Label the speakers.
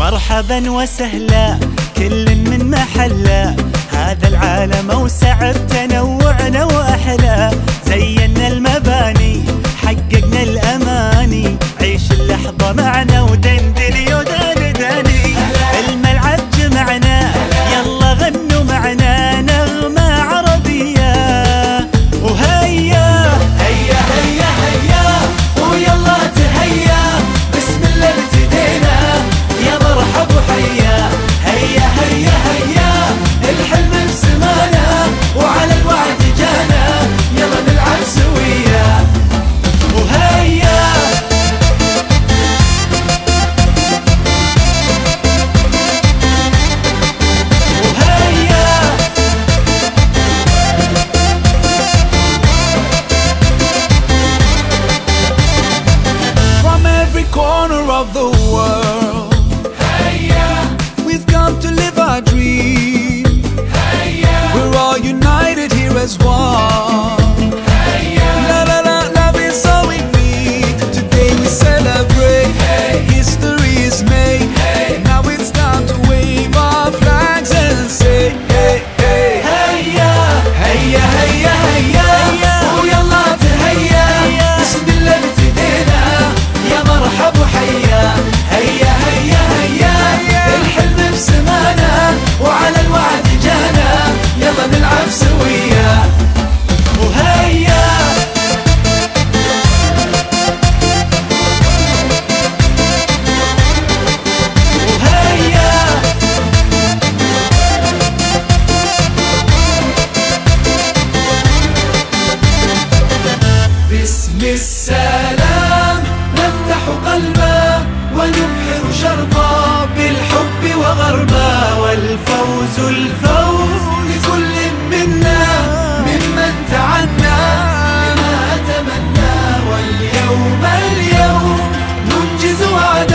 Speaker 1: مرحبا وسهلا كل من محله، هذا العالم اوسع بتنوعنا واحلى. زينا المباني حققنا الاماني، عيش اللحظه معنا ودندني ودندني. الملعب جمعنا يلا غنوا معنا نغمه عربيه، وهيا هيا هيا هيا ويلا تهيا، بسم الله ابتدينا يا مرحب وحيا. هيا هيا هيا الحلم بسمانا وعلى الوعد جانا، يلا نلعب سويا وهيا.
Speaker 2: Corner of the world,
Speaker 1: Hey-ya.
Speaker 2: we've come to live our dream.
Speaker 1: Hey-ya.
Speaker 2: We're all united here as one.
Speaker 1: Hey-ya.
Speaker 2: Love is all we need. Today we celebrate.
Speaker 1: Hey.
Speaker 2: History is made.
Speaker 1: Hey.
Speaker 2: Now it's time to wave our flags and say, hey, hey.
Speaker 1: هيا هيا هيا هيا ويلا تهيا، بسم الله ابتدينا يا مرحب وحيا. هيا هيا هيا الحلم بسمانا وعلى الوعد جانا، يلا نلعب سويا وهيا. وهيا باسم السلام نفتح قلبا ونبحر شرقا، بالحب وغربا والفوز الفوز لكل منا ممن تعنى بما تمنى. واليوم اليوم ننجز وعدا